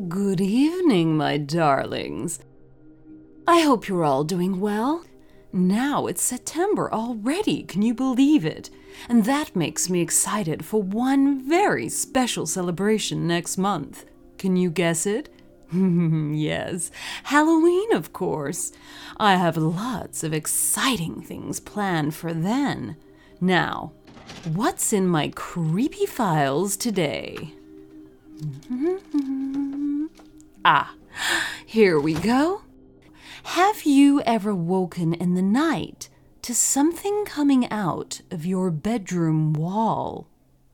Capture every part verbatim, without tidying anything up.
Good evening, my darlings. I hope you're all doing well. Now it's September already, can you believe it? And that makes me excited for one very special celebration next month. Can you guess it? Yes, Halloween, of course. I have lots of exciting things planned for then. Now, what's in my creepy files today? Ah, here we go. Have you ever woken in the night to something coming out of your bedroom wall?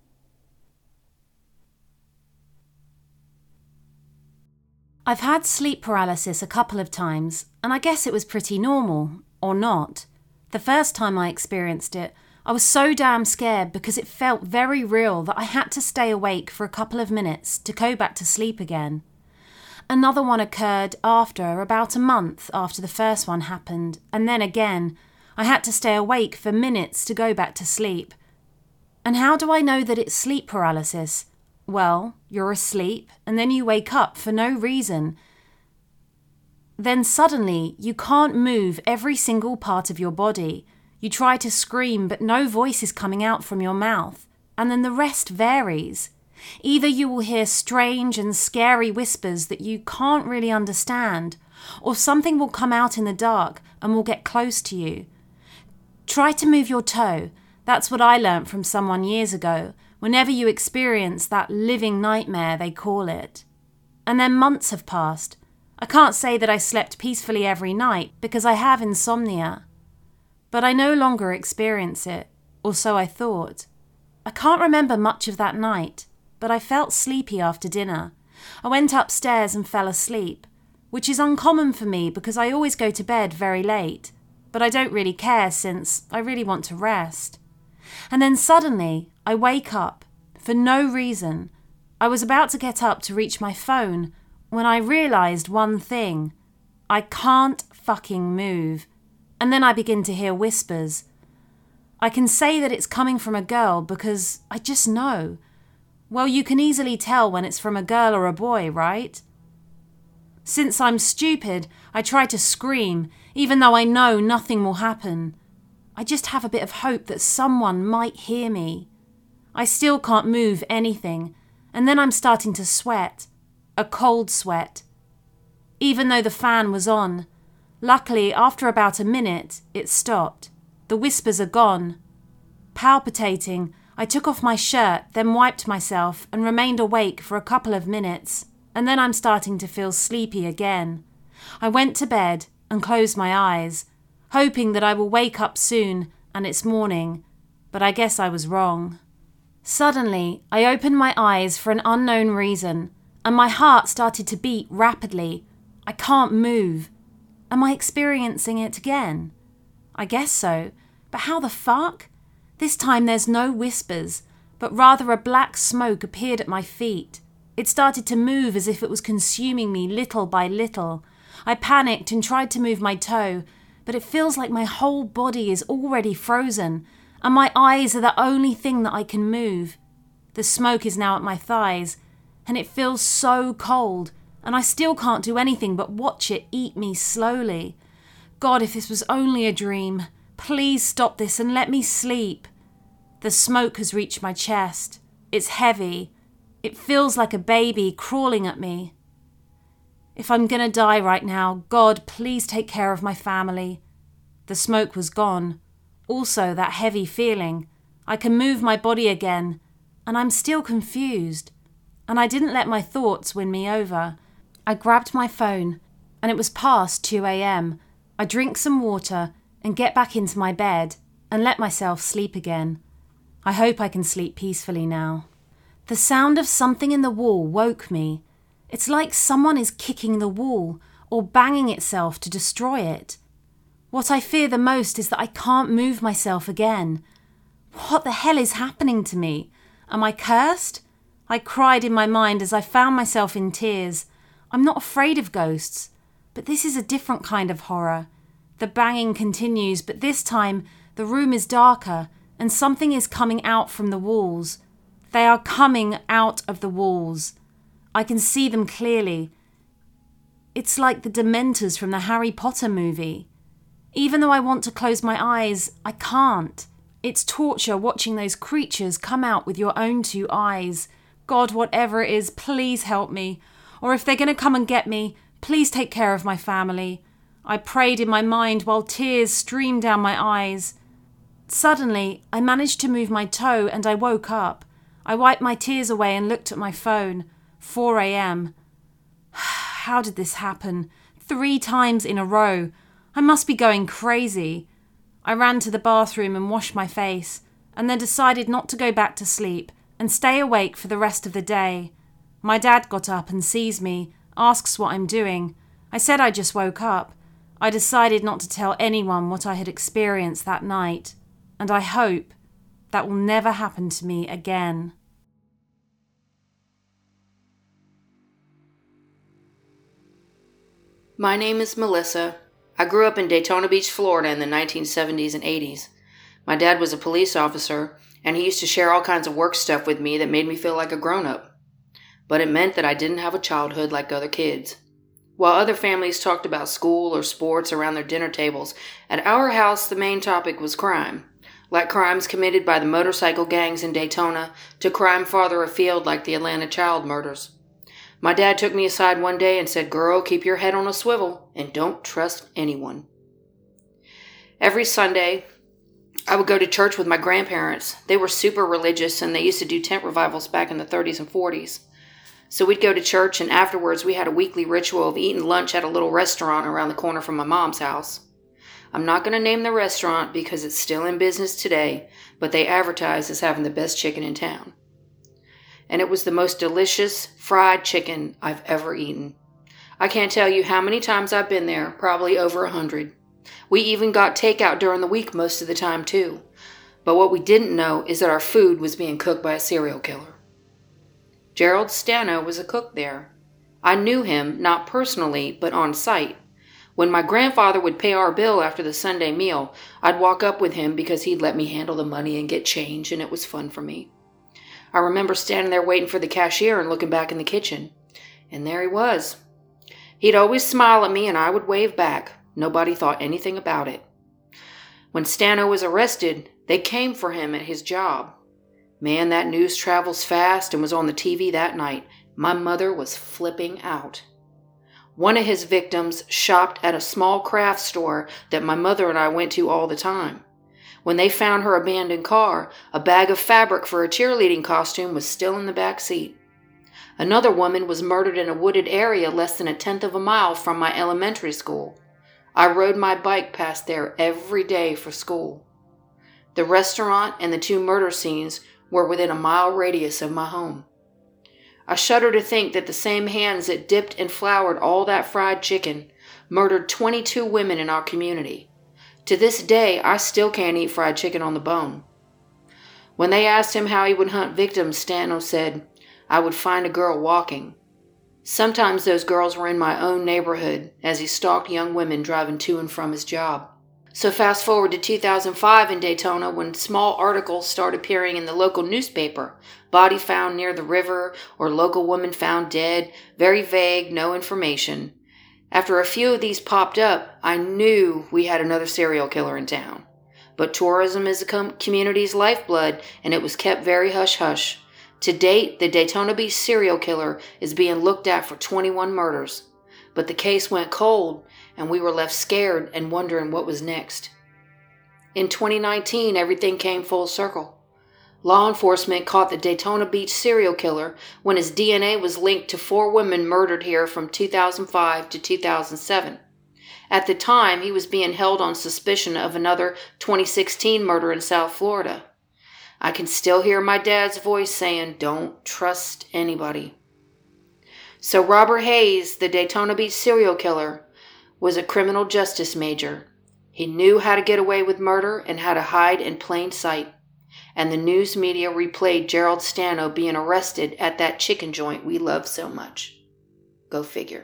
I've had sleep paralysis a couple of times, and I guess it was pretty normal, or not. The first time I experienced it, I was so damn scared because it felt very real that I had to stay awake for a couple of minutes to go back to sleep again. Another one occurred after, about a month after the first one happened, and then again, I had to stay awake for minutes to go back to sleep. And how do I know that it's sleep paralysis? Well, you're asleep, and then you wake up for no reason. Then suddenly, you can't move every single part of your body. You try to scream, but no voice is coming out from your mouth, and then the rest varies. Either you will hear strange and scary whispers that you can't really understand, or something will come out in the dark and will get close to you. Try to move your toe. That's what I learnt from someone years ago, whenever you experience that living nightmare, they call it. And then months have passed. I can't say that I slept peacefully every night because I have insomnia. But I no longer experience it, or so I thought. I can't remember much of that night, but I felt sleepy after dinner. I went upstairs and fell asleep, which is uncommon for me because I always go to bed very late, but I don't really care since I really want to rest. And then suddenly, I wake up, for no reason. I was about to get up to reach my phone when I realised one thing. I can't fucking move. And then I begin to hear whispers. I can say that it's coming from a girl because I just know. Well, you can easily tell when it's from a girl or a boy, right? Since I'm stupid, I try to scream, even though I know nothing will happen. I just have a bit of hope that someone might hear me. I still can't move anything, and then I'm starting to sweat. A cold sweat. Even though the fan was on. Luckily, after about a minute, it stopped. The whispers are gone. Palpitating, I took off my shirt, then wiped myself and remained awake for a couple of minutes, and then I'm starting to feel sleepy again. I went to bed and closed my eyes, hoping that I will wake up soon and it's morning, but I guess I was wrong. Suddenly, I opened my eyes for an unknown reason, and my heart started to beat rapidly. I can't move. Am I experiencing it again? I guess so, but how the fuck? This time there's no whispers, but rather a black smoke appeared at my feet. It started to move as if it was consuming me little by little. I panicked and tried to move my toe, but it feels like my whole body is already frozen, and my eyes are the only thing that I can move. The smoke is now at my thighs, and it feels so cold, and I still can't do anything but watch it eat me slowly. God, if this was only a dream, please stop this and let me sleep. The smoke has reached my chest. It's heavy. It feels like a baby crawling at me. If I'm gonna die right now, God, please take care of my family. The smoke was gone. Also, that heavy feeling. I can move my body again, and I'm still confused. And I didn't let my thoughts win me over. I grabbed my phone, and it was past two a.m. I drink some water and get back into my bed and let myself sleep again. I hope I can sleep peacefully now. The sound of something in the wall woke me. It's like someone is kicking the wall or banging itself to destroy it. What I fear the most is that I can't move myself again. What the hell is happening to me? Am I cursed? I cried in my mind as I found myself in tears. I'm not afraid of ghosts, but this is a different kind of horror. The banging continues, but this time the room is darker and something is coming out from the walls. They are coming out of the walls. I can see them clearly. It's like the Dementors from the Harry Potter movie. Even though I want to close my eyes, I can't. It's torture watching those creatures come out with your own two eyes. God, whatever it is, please help me. Or if they're going to come and get me, please take care of my family. I prayed in my mind while tears streamed down my eyes. Suddenly, I managed to move my toe and I woke up. I wiped my tears away and looked at my phone. four a.m. How did this happen? Three times in a row. I must be going crazy. I ran to the bathroom and washed my face, and then decided not to go back to sleep and stay awake for the rest of the day. My dad got up and sees me, asks what I'm doing. I said I just woke up. I decided not to tell anyone what I had experienced that night, and I hope that will never happen to me again. My name is Melissa. I grew up in Daytona Beach, Florida in the nineteen seventies and eighties. My dad was a police officer, and he used to share all kinds of work stuff with me that made me feel like a grown-up. But it meant that I didn't have a childhood like other kids. While other families talked about school or sports around their dinner tables, at our house the main topic was crime. Like crimes committed by the motorcycle gangs in Daytona, to crime farther afield like the Atlanta child murders. My dad took me aside one day and said, "Girl, keep your head on a swivel and don't trust anyone." Every Sunday, I would go to church with my grandparents. They were super religious and they used to do tent revivals back in the thirties and forties. So we'd go to church and afterwards we had a weekly ritual of eating lunch at a little restaurant around the corner from my mom's house. I'm not going to name the restaurant because it's still in business today, but they advertise as having the best chicken in town. And it was the most delicious fried chicken I've ever eaten. I can't tell you how many times I've been there, probably over a hundred. We even got takeout during the week most of the time too. But what we didn't know is that our food was being cooked by a serial killer. Gerald Stano was a cook there. I knew him, not personally, but on site. When my grandfather would pay our bill after the Sunday meal, I'd walk up with him because he'd let me handle the money and get change, and it was fun for me. I remember standing there waiting for the cashier and looking back in the kitchen. And there he was. He'd always smile at me and I would wave back. Nobody thought anything about it. When Stano was arrested, they came for him at his job. Man, that news travels fast and was on the T V that night. My mother was flipping out. One of his victims shopped at a small craft store that my mother and I went to all the time. When they found her abandoned car, a bag of fabric for a cheerleading costume was still in the back seat. Another woman was murdered in a wooded area less than a tenth of a mile from my elementary school. I rode my bike past there every day for school. The restaurant and the two murder scenes were within a mile radius of my home. I shudder to think that the same hands that dipped and floured all that fried chicken murdered twenty-two women in our community. To this day, I still can't eat fried chicken on the bone. When they asked him how he would hunt victims, Stano said, "I would find a girl walking." Sometimes those girls were in my own neighborhood as he stalked young women driving to and from his job. So fast forward to two thousand five in Daytona when small articles start appearing in the local newspaper. Body found near the river or local woman found dead. Very vague, no information. After a few of these popped up, I knew we had another serial killer in town. But tourism is the com- community's lifeblood, and it was kept very hush-hush. To date, the Daytona Beach serial killer is being looked at for twenty-one murders. But the case went cold, and we were left scared and wondering what was next. In twenty nineteen, everything came full circle. Law enforcement caught the Daytona Beach serial killer when his D N A was linked to four women murdered here from two thousand five to two thousand seven. At the time, he was being held on suspicion of another twenty sixteen murder in South Florida. I can still hear my dad's voice saying, "Don't trust anybody." So Robert Hayes, the Daytona Beach serial killer, was a criminal justice major. He knew how to get away with murder and how to hide in plain sight. And the news media replayed Gerald Stano being arrested at that chicken joint we love so much. Go figure.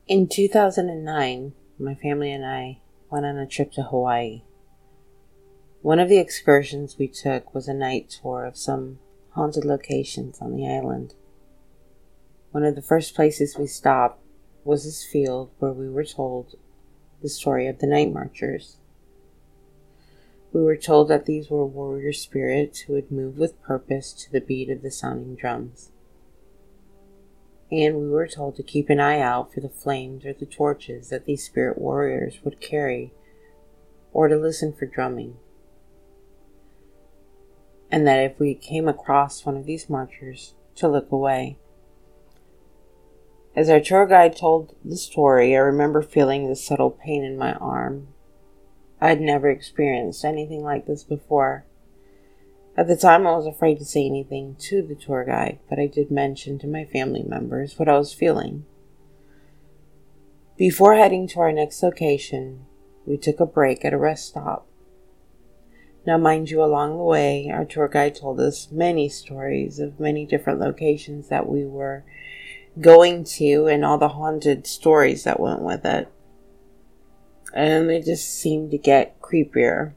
In two thousand nine, my family and I went on a trip to Hawaii. One of the excursions we took was a night tour of some haunted locations on the island. One of the first places we stopped was this field where we were told the story of the night marchers. We were told that these were warrior spirits who would move with purpose to the beat of the sounding drums. And we were told to keep an eye out for the flames or the torches that these spirit warriors would carry, or to listen for drumming. And that if we came across one of these marchers, to look away. As our tour guide told the story, I remember feeling this subtle pain in my arm. I had never experienced anything like this before. At the time, I was afraid to say anything to the tour guide, but I did mention to my family members what I was feeling. Before heading to our next location, we took a break at a rest stop. Now, mind you, along the way, our tour guide told us many stories of many different locations that we were going to and all the haunted stories that went with it. And they just seemed to get creepier.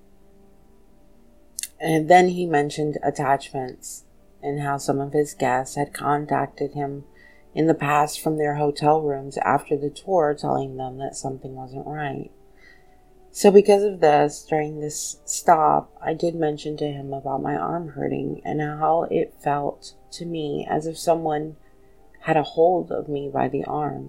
And then he mentioned attachments and how some of his guests had contacted him in the past from their hotel rooms after the tour, telling them that something wasn't right. So because of this, during this stop, I did mention to him about my arm hurting and how it felt to me as if someone had a hold of me by the arm.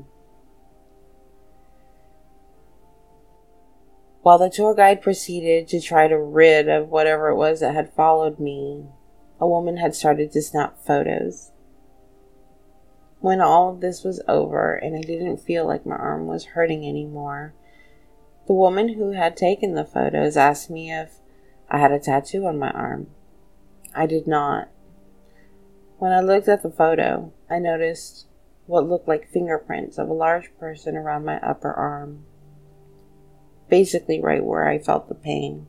While the tour guide proceeded to try to rid of whatever it was that had followed me, a woman had started to snap photos. When all of this was over and I didn't feel like my arm was hurting anymore, the woman who had taken the photos asked me if I had a tattoo on my arm. I did not. When I looked at the photo, I noticed what looked like fingerprints of a large person around my upper arm. Basically right where I felt the pain.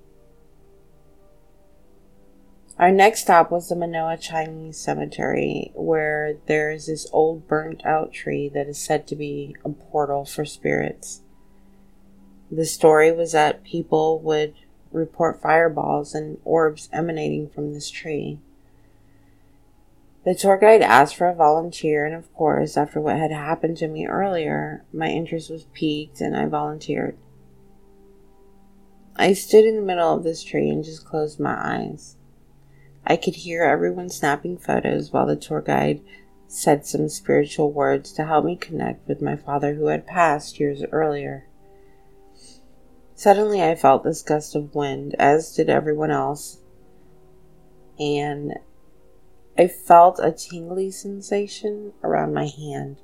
Our next stop was the Manoa Chinese Cemetery, where there is this old burnt out tree that is said to be a portal for spirits. The story was that people would report fireballs and orbs emanating from this tree. The tour guide asked for a volunteer, and of course, after what had happened to me earlier, my interest was piqued and I volunteered. I stood in the middle of this tree and just closed my eyes. I could hear everyone snapping photos while the tour guide said some spiritual words to help me connect with my father who had passed years earlier. Suddenly I felt this gust of wind, as did everyone else, and I felt a tingly sensation around my hand.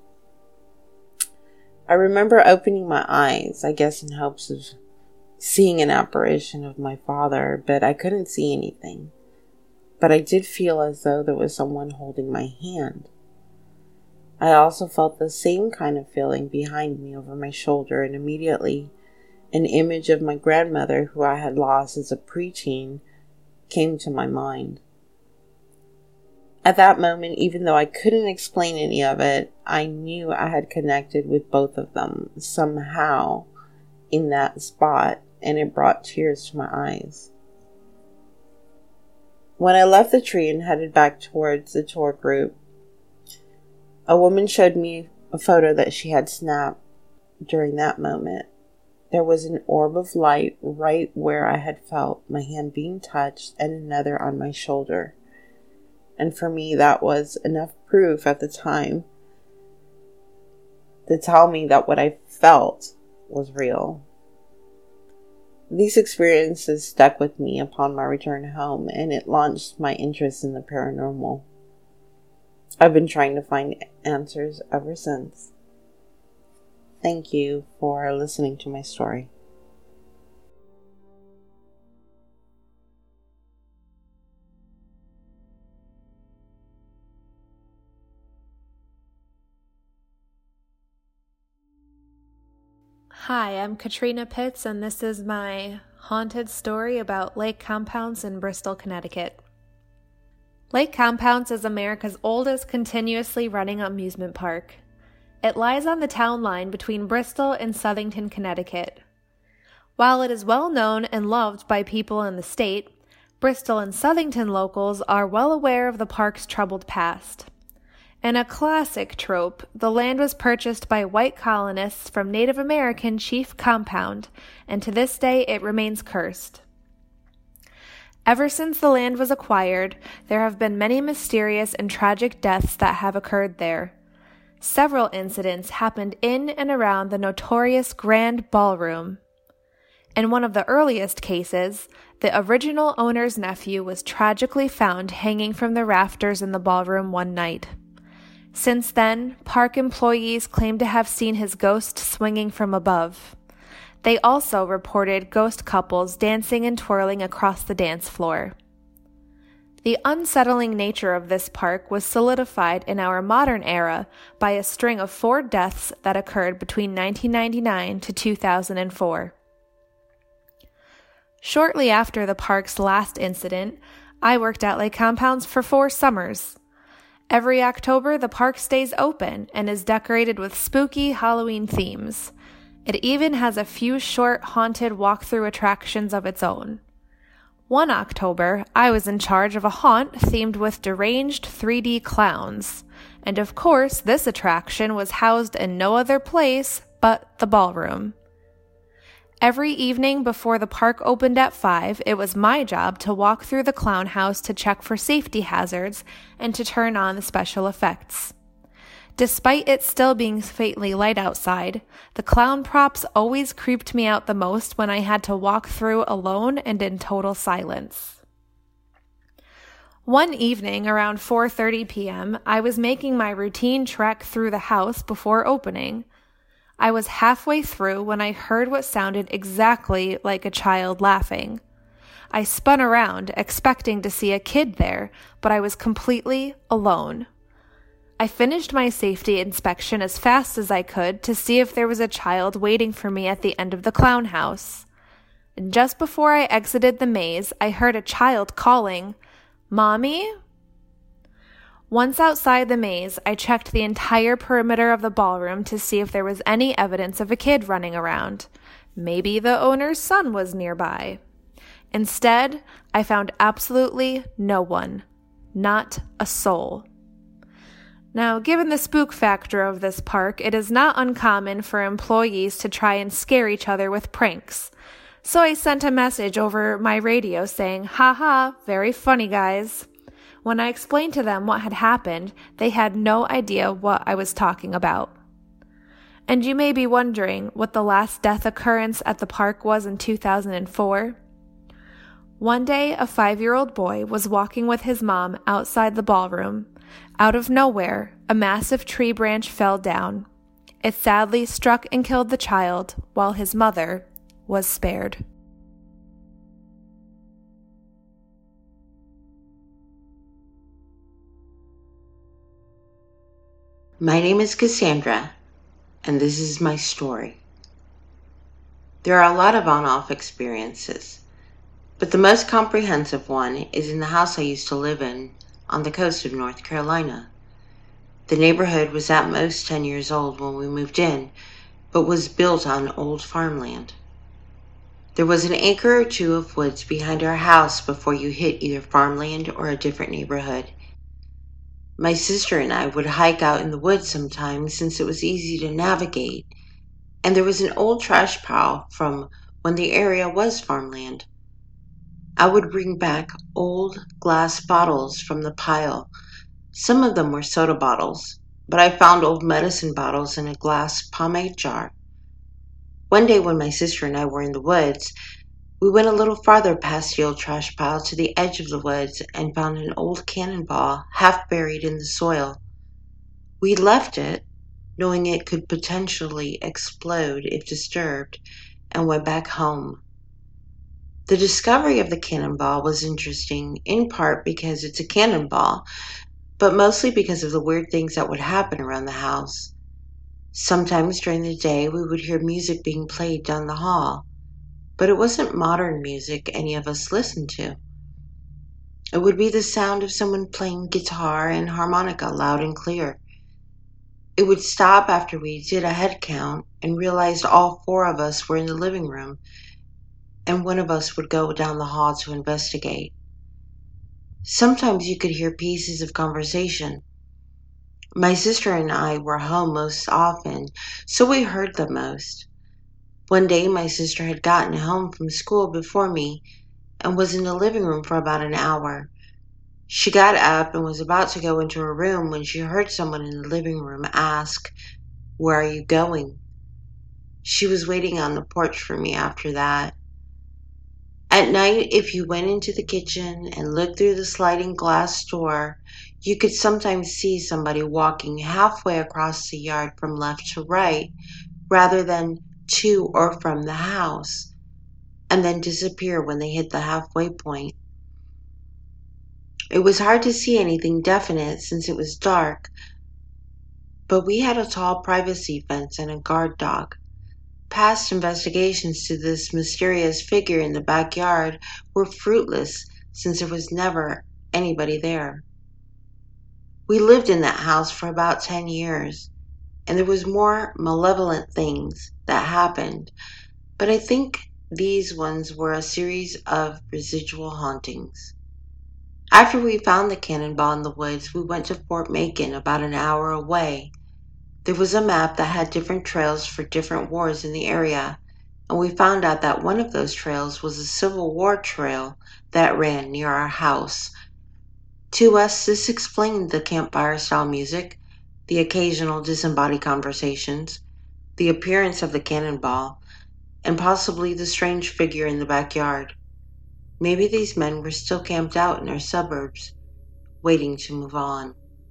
I remember opening my eyes, I guess in hopes of seeing an apparition of my father, but I couldn't see anything. But I did feel as though there was someone holding my hand. I also felt the same kind of feeling behind me over my shoulder, and immediately an image of my grandmother, who I had lost as a preteen, came to my mind. At that moment, even though I couldn't explain any of it, I knew I had connected with both of them somehow in that spot, and it brought tears to my eyes. When I left the tree and headed back towards the tour group, a woman showed me a photo that she had snapped during that moment. There was an orb of light right where I had felt my hand being touched and another on my shoulder. And for me, that was enough proof at the time to tell me that what I felt was real. These experiences stuck with me upon my return home, and it launched my interest in the paranormal. I've been trying to find answers ever since. Thank you for listening to my story. Hi, I'm Katrina Pitts, and this is my haunted story about Lake Compounce in Bristol, Connecticut. Lake Compounce is America's oldest continuously running amusement park. It lies on the town line between Bristol and Southington, Connecticut. While it is well known and loved by people in the state, Bristol and Southington locals are well aware of the park's troubled past. In a classic trope, the land was purchased by white colonists from Native American Chief Compound, and to this day it remains cursed. Ever since the land was acquired, there have been many mysterious and tragic deaths that have occurred there. Several incidents happened in and around the notorious Grand Ballroom. In one of the earliest cases, the original owner's nephew was tragically found hanging from the rafters in the ballroom one night. Since then, park employees claim to have seen his ghost swinging from above. They also reported ghost couples dancing and twirling across the dance floor. The unsettling nature of this park was solidified in our modern era by a string of four deaths that occurred between nineteen ninety-nine to two thousand four. Shortly after the park's last incident, I worked at Lake Compounds for four summers. Every October, the park stays open and is decorated with spooky Halloween themes. It even has a few short haunted walkthrough attractions of its own. One October, I was in charge of a haunt themed with deranged three D clowns, and of course, this attraction was housed in no other place but the ballroom. Every evening before the park opened at five, it was my job to walk through the clown house to check for safety hazards and to turn on the special effects. Despite it still being faintly light outside, the clown props always creeped me out the most when I had to walk through alone and in total silence. One evening around four thirty p.m., I was making my routine trek through the house before opening. I was halfway through when I heard what sounded exactly like a child laughing. I spun around, expecting to see a kid there, but I was completely alone. I finished my safety inspection as fast as I could to see if there was a child waiting for me at the end of the clown house. And just before I exited the maze, I heard a child calling, "Mommy?" Once outside the maze, I checked the entire perimeter of the ballroom to see if there was any evidence of a kid running around. Maybe the owner's son was nearby. Instead, I found absolutely no one. Not a soul. Now, given the spook factor of this park, it is not uncommon for employees to try and scare each other with pranks. So I sent a message over my radio saying, "Ha ha, very funny guys." When I explained to them what had happened, they had no idea what I was talking about. And you may be wondering what the last death occurrence at the park was in two thousand four. One day, a five-year-old boy was walking with his mom outside the ballroom. Out of nowhere, a massive tree branch fell down. It sadly struck and killed the child, while his mother was spared. My name is Cassandra, and this is my story. There are a lot of on-off experiences, but the most comprehensive one is in the house I used to live in on the coast of North Carolina. The neighborhood was at most ten years old when we moved in, but was built on old farmland. There was an acre or two of woods behind our house before you hit either farmland or a different neighborhood. My sister and I would hike out in the woods sometimes since it was easy to navigate, and there was an old trash pile from when the area was farmland. I would bring back old glass bottles from the pile. Some of them were soda bottles, but I found old medicine bottles in a glass pomade jar. One day when my sister and I were in the woods, we went a little farther past the old trash pile to the edge of the woods and found an old cannonball half buried in the soil. We left it, knowing it could potentially explode if disturbed, and went back home. The discovery of the cannonball was interesting, in part because it's a cannonball, but mostly because of the weird things that would happen around the house. Sometimes during the day we would hear music being played down the hall, but it wasn't modern music any of us listened to. It would be the sound of someone playing guitar and harmonica loud and clear. It would stop after we did a head count and realized all four of us were in the living room, and one of us would go down the hall to investigate. Sometimes you could hear pieces of conversation. My sister and I were home most often, so we heard the most. One day my sister had gotten home from school before me and was in the living room for about an hour. She got up and was about to go into her room when she heard someone in the living room ask, "Where are you going?" She was waiting on the porch for me after that. At night, if you went into the kitchen and looked through the sliding glass door, you could sometimes see somebody walking halfway across the yard from left to right, rather than to or from the house, and then disappear when they hit the halfway point. It was hard to see anything definite since it was dark, but we had a tall privacy fence and a guard dog. Past investigations to this mysterious figure in the backyard were fruitless since there was never anybody there. We lived in that house for about ten years, and there was more malevolent things that happened, but I think these ones were a series of residual hauntings. After we found the cannonball in the woods, we went to Fort Macon, about an hour away. There was a map that had different trails for different wars in the area, and we found out that one of those trails was a Civil War trail that ran near our house. To us, this explained the campfire-style music, the occasional disembodied conversations, the appearance of the cannonball, and possibly the strange figure in the backyard. Maybe these men were still camped out in our suburbs, waiting to move on.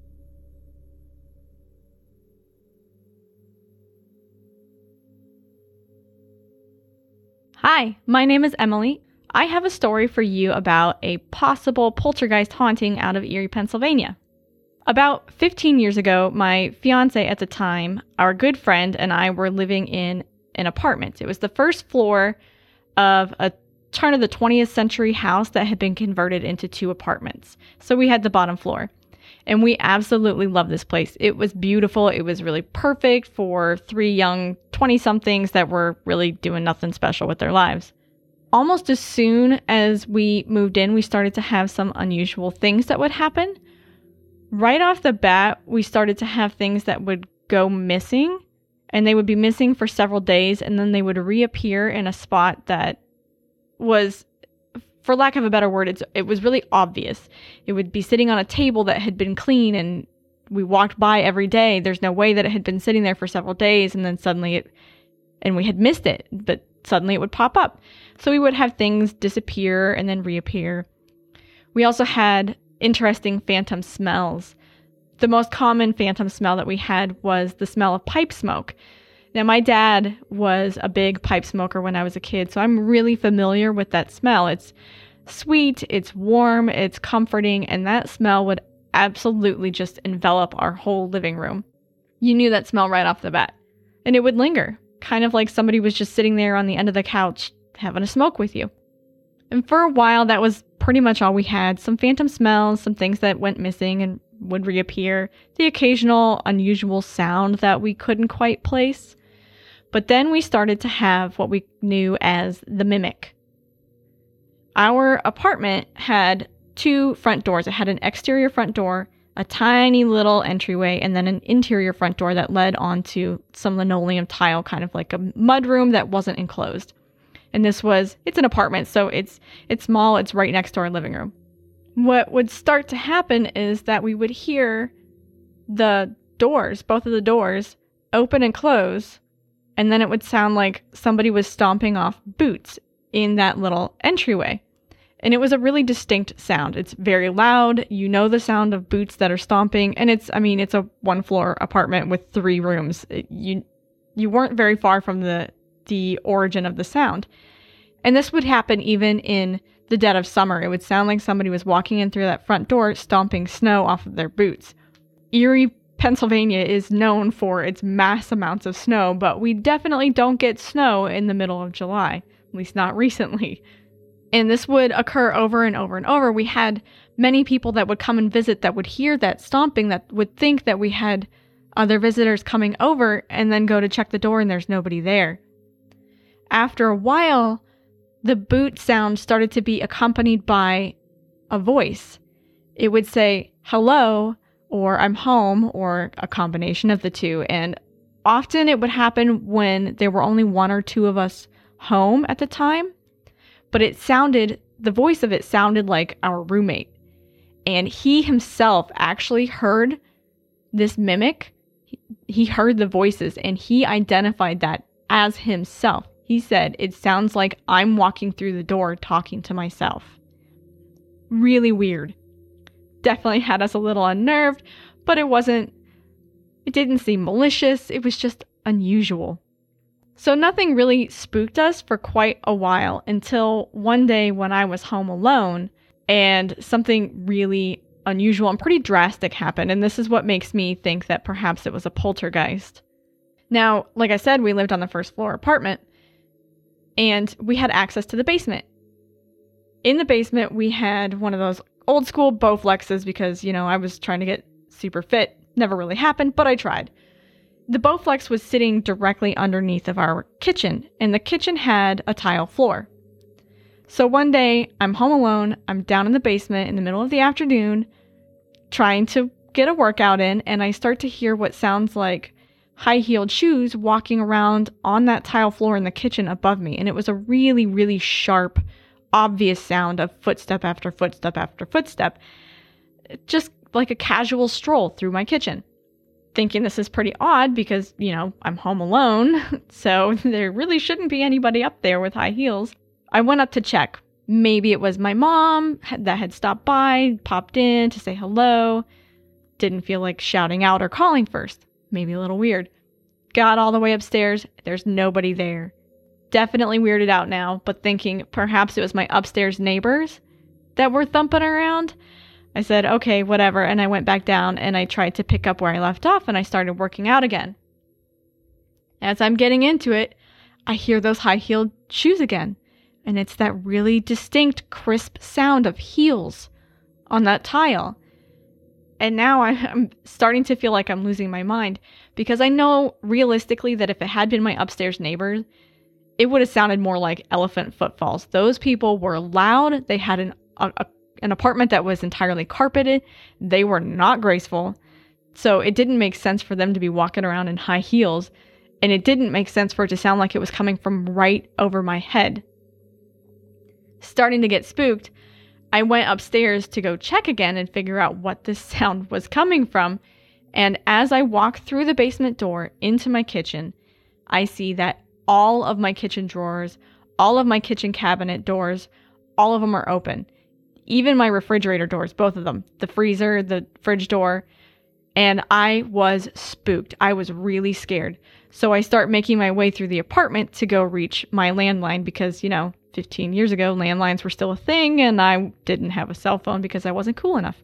Hi, my name is Emily. I have a story for you about a possible poltergeist haunting out of Erie, Pennsylvania. About fifteen years ago, my fiance at the time, our good friend, and I were living in an apartment. It was the first floor of a turn of the twentieth century house that had been converted into two apartments. So we had the bottom floor. And we absolutely loved this place. It was beautiful. It was really perfect for three young twenty-somethings that were really doing nothing special with their lives. Almost as soon as we moved in, we started to have some unusual things that would happen. Right off the bat, we started to have things that would go missing, and they would be missing for several days, and then they would reappear in a spot that was, for lack of a better word, it's, it was really obvious. It would be sitting on a table that had been clean and we walked by every day. There's no way that it had been sitting there for several days and then suddenly it, and we had missed it, but suddenly it would pop up. So we would have things disappear and then reappear. We also had interesting phantom smells. The most common phantom smell that we had was the smell of pipe smoke. Now, my dad was a big pipe smoker when I was a kid, so I'm really familiar with that smell. It's sweet, it's warm, it's comforting, and that smell would absolutely just envelop our whole living room. You knew that smell right off the bat. And it would linger, kind of like somebody was just sitting there on the end of the couch having a smoke with you. And for a while, that was pretty much all we had. Some phantom smells, some things that went missing and would reappear, the occasional unusual sound that we couldn't quite place. But then we started to have what we knew as the mimic. Our apartment had two front doors. It had an exterior front door, a tiny little entryway, and then an interior front door that led onto some linoleum tile, kind of like a mudroom that wasn't enclosed. And this was, it's an apartment, so it's it's small, it's right next to our living room. What would start to happen is that we would hear the doors, both of the doors, open and close, and then it would sound like somebody was stomping off boots in that little entryway. And it was a really distinct sound. It's very loud. You know the sound of boots that are stomping. And it's, I mean, it's a one-floor apartment with three rooms. It, you you weren't very far from the the origin of the sound. And this would happen even in the dead of summer. It would sound like somebody was walking in through that front door, stomping snow off of their boots. Erie, Pennsylvania is known for its mass amounts of snow, but we definitely don't get snow in the middle of July, at least not recently. And this would occur over and over and over. We had many people that would come and visit that would hear that stomping, that would think that we had other visitors coming over and then go to check the door and there's nobody there. After a while, the boot sound started to be accompanied by a voice. It would say, hello, or I'm home, or a combination of the two. And often it would happen when there were only one or two of us home at the time. But it sounded, the voice of it sounded like our roommate. And he himself actually heard this mimic. He heard the voices and he identified that as himself. He said, it sounds like I'm walking through the door talking to myself. Really weird. Definitely had us a little unnerved, but it wasn't, it didn't seem malicious. It was just unusual. So nothing really spooked us for quite a while until one day when I was home alone and something really unusual and pretty drastic happened. And this is what makes me think that perhaps it was a poltergeist. Now, like I said, we lived on the first floor apartment and we had access to the basement. In the basement, we had one of those old school Bowflexes because, you know, I was trying to get super fit. Never really happened, but I tried. The Bowflex was sitting directly underneath of our kitchen, and the kitchen had a tile floor. So one day, I'm home alone, I'm down in the basement in the middle of the afternoon, trying to get a workout in, and I start to hear what sounds like high-heeled shoes walking around on that tile floor in the kitchen above me, and it was a really, really sharp, obvious sound of footstep after footstep after footstep, just like a casual stroll through my kitchen. Thinking this is pretty odd because, you know, I'm home alone, so there really shouldn't be anybody up there with high heels. I went up to check. Maybe it was my mom that had stopped by, popped in to say hello. Didn't feel like shouting out or calling first. Maybe a little weird. Got all the way upstairs. There's nobody there. Definitely weirded out now, but thinking perhaps it was my upstairs neighbors that were thumping around. I said, okay, whatever, and I went back down and I tried to pick up where I left off and I started working out again. As I'm getting into it, I hear those high-heeled shoes again, and it's that really distinct, crisp sound of heels on that tile. And now I'm starting to feel like I'm losing my mind because I know realistically that if it had been my upstairs neighbors, it would have sounded more like elephant footfalls. Those people were loud. They had an a, a, an apartment that was entirely carpeted. They were not graceful. So it didn't make sense for them to be walking around in high heels. And it didn't make sense for it to sound like it was coming from right over my head. Starting to get spooked, I went upstairs to go check again and figure out what this sound was coming from. And as I walk through the basement door into my kitchen, I see that all of my kitchen drawers, all of my kitchen cabinet doors, all of them are open. Even my refrigerator doors, both of them, the freezer, the fridge door. And I was spooked. I was really scared. So I start making my way through the apartment to go reach my landline because, you know, fifteen years ago, landlines were still a thing and I didn't have a cell phone because I wasn't cool enough.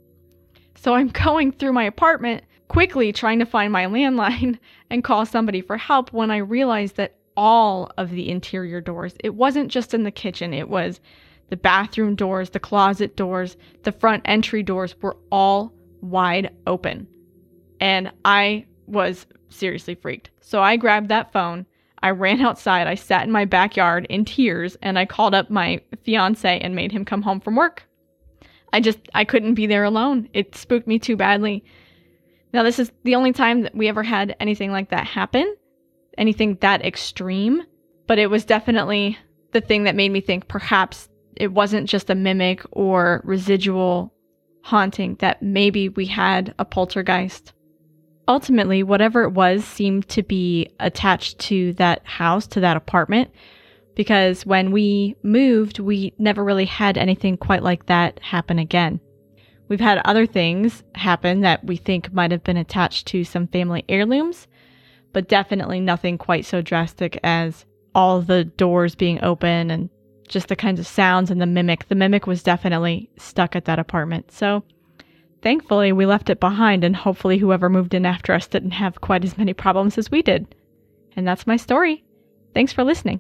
So I'm going through my apartment, quickly trying to find my landline and call somebody for help when I realized that all of the interior doors, it wasn't just in the kitchen, it was the bathroom doors, the closet doors, the front entry doors were all wide open. And I was seriously freaked. So I grabbed that phone, I ran outside, I sat in my backyard in tears, and I called up my fiance and made him come home from work. I just, I couldn't be there alone. It spooked me too badly. Now, this is the only time that we ever had anything like that happen, anything that extreme, but it was definitely the thing that made me think perhaps it wasn't just a mimic or residual haunting, that maybe we had a poltergeist. Ultimately, whatever it was seemed to be attached to that house, to that apartment, because when we moved, we never really had anything quite like that happen again. We've had other things happen that we think might have been attached to some family heirlooms, but definitely nothing quite so drastic as all the doors being open and just the kinds of sounds and the mimic. The mimic was definitely stuck at that apartment. So thankfully we left it behind, and hopefully whoever moved in after us didn't have quite as many problems as we did. And that's my story. Thanks for listening.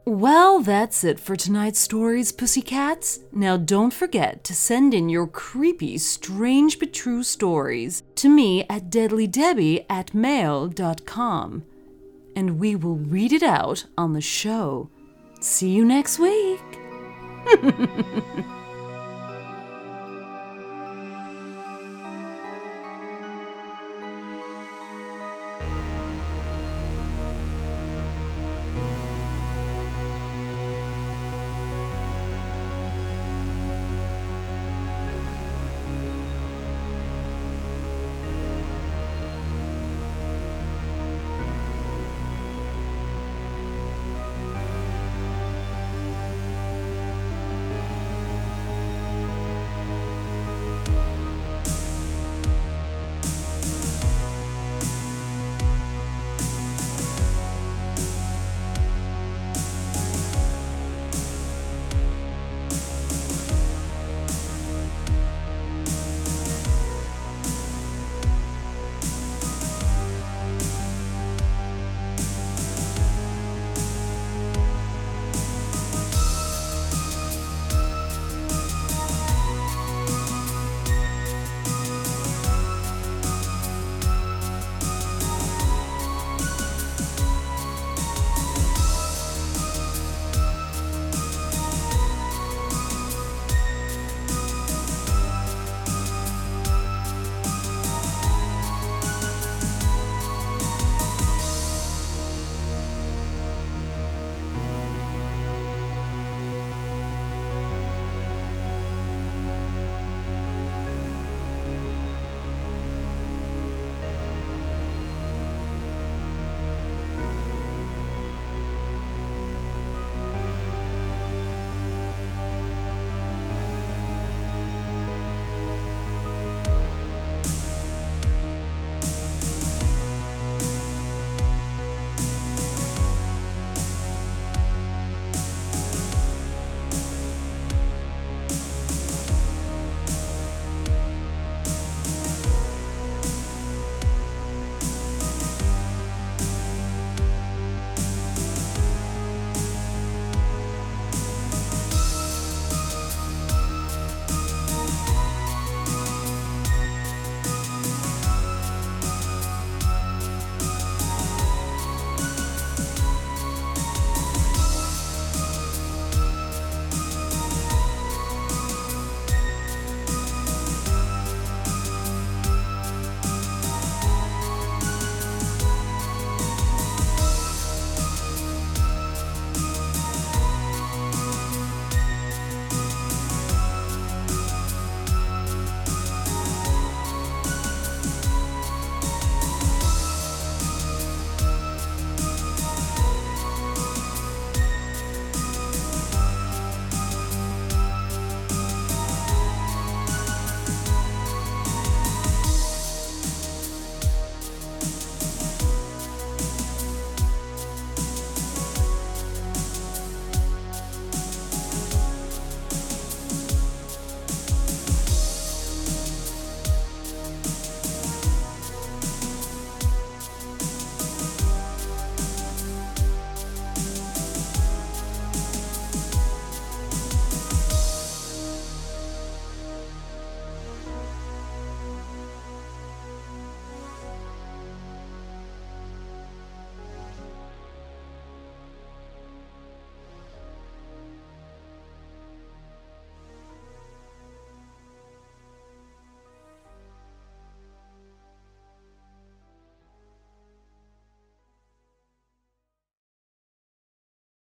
Well, that's it for tonight's stories, pussycats. Now don't forget to send in your creepy, strange but true stories to me at deadlydebbie at mail dot com, and we will read it out on the show. See you next week.